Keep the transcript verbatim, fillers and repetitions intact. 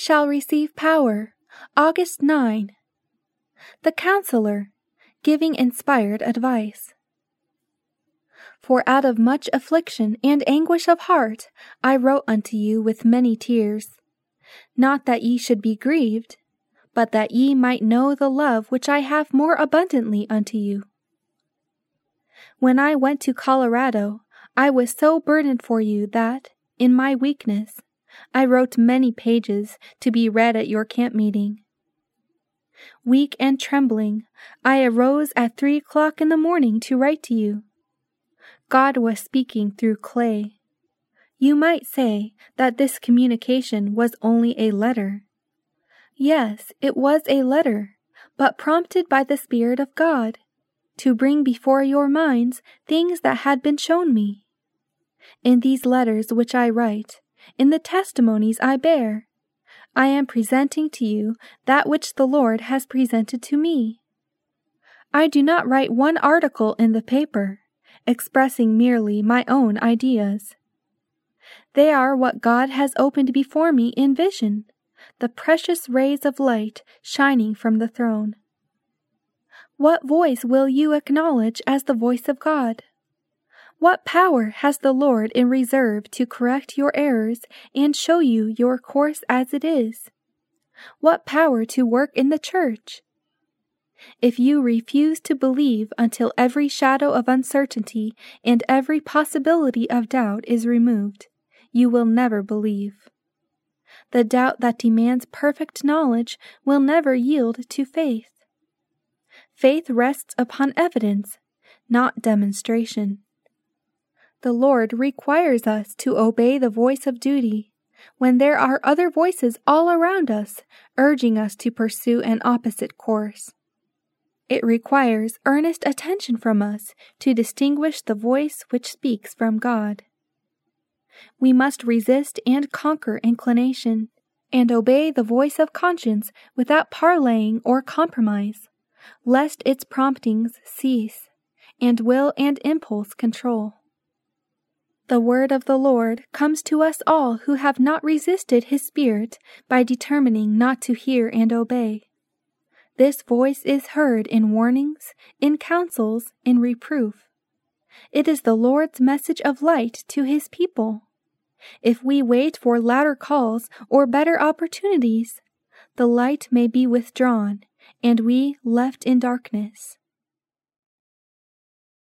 shall receive power. August ninth. The Counselor, giving inspired advice. For out of much affliction and anguish of heart I wrote unto you with many tears, not that ye should be grieved, but that ye might know the love which I have more abundantly unto you. When I went to Colorado, I was so burdened for you that, in my weakness, I wrote many pages to be read at your camp meeting. Weak and trembling, I arose at three o'clock in the morning to write to you. God was speaking through clay. You might say that this communication was only a letter. Yes, it was a letter, but prompted by the Spirit of God, to bring before your minds things that had been shown me. In these letters which I write, in the testimonies I bear, I am presenting to you that which the Lord has presented to me. I do not write one article in the paper, expressing merely my own ideas. They are what God has opened before me in vision, the precious rays of light shining from the throne. What voice will you acknowledge as the voice of God? What power has the Lord in reserve to correct your errors and show you your course as it is? What power to work in the church? If you refuse to believe until every shadow of uncertainty and every possibility of doubt is removed, you will never believe. The doubt that demands perfect knowledge will never yield to faith. Faith rests upon evidence, not demonstration. The Lord requires us to obey the voice of duty, when there are other voices all around us, urging us to pursue an opposite course. It requires earnest attention from us to distinguish the voice which speaks from God. We must resist and conquer inclination, and obey the voice of conscience without parleying or compromise, lest its promptings cease, and will and impulse control. The word of the Lord comes to us all who have not resisted His Spirit by determining not to hear and obey. This voice is heard in warnings, in counsels, in reproof. It is the Lord's message of light to His people. If we wait for louder calls or better opportunities, the light may be withdrawn, and we left in darkness.